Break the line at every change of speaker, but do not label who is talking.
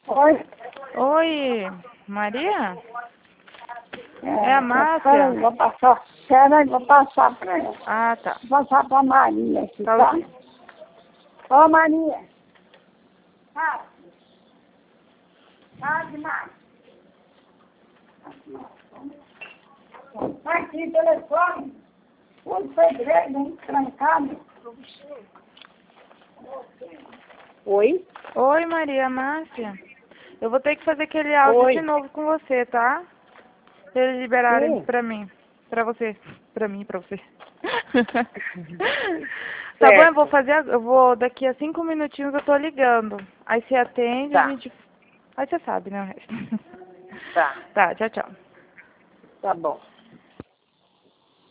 Oi.
Oi, Maria?
É
a Márcia?
Peraí, vou passar. Peraí, vou passar pra ela.
Ah, tá.
Vou passar pra Maria aqui,
Tá
tá?
ok.
Ô, Maria. Ah. Márcia. Tá aqui o telefone. O segredo, hein? Trancado. Oi?
Oi, Maria, Márcia. Eu vou ter que fazer aquele áudio
Oi.
de novo com você, tá? Se eles liberarem
Sim.
pra mim. Pra você. Pra mim, pra você. Tá bom,
Certo.
eu vou, daqui a 5 minutinhos eu tô ligando. Aí você atende, a
Tá.
gente... Aí você sabe, né, o resto.
Tá.
Tá, tchau, tchau.
Tá bom.